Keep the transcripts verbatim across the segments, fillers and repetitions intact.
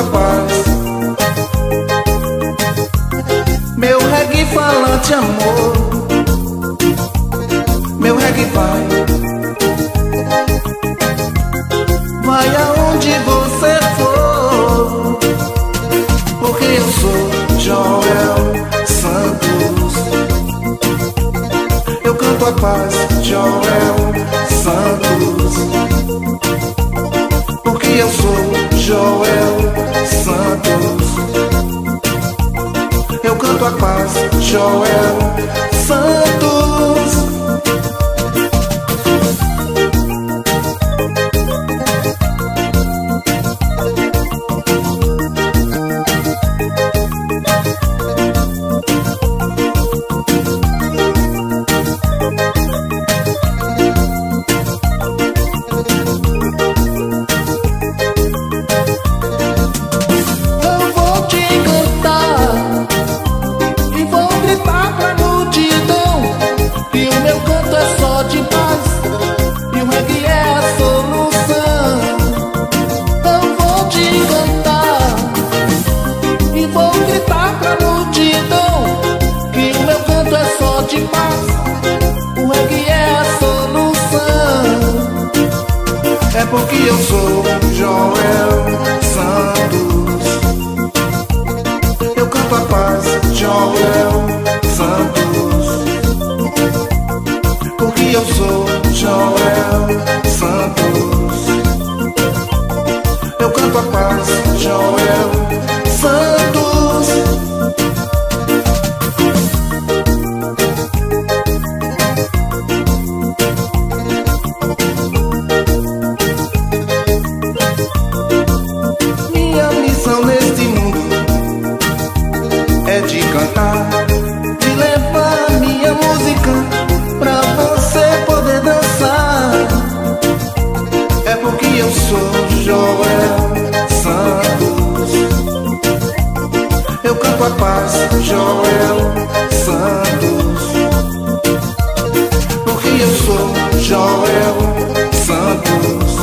a paz. Meu reggae falante amor, meu reggae vai, vai aonde você for, porque eu sou Joel Santos. Eu canto a paz, Joel Santos, porque eu sou Joel Santos. Eu canto a paz, Joel Santos. É porque eu sou Joel Santos. Eu canto a paz, Joel Santos, porque eu sou Joel Santos. Eu canto a paz, Joel Santos. Neste mundo é de cantar, de levar minha música pra você poder dançar. É porque eu sou Joel Santos. Eu canto a paz, Joel Santos, porque eu sou Joel Santos.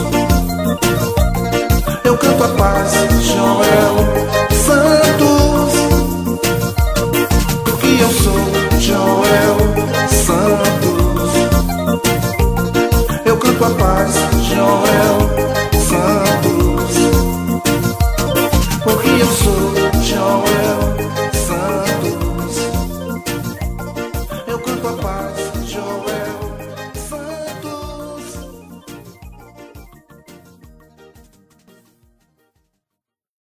Eu canto a paz, Joel Santos, porque eu sou Joel Santos. Eu canto a paz, Joel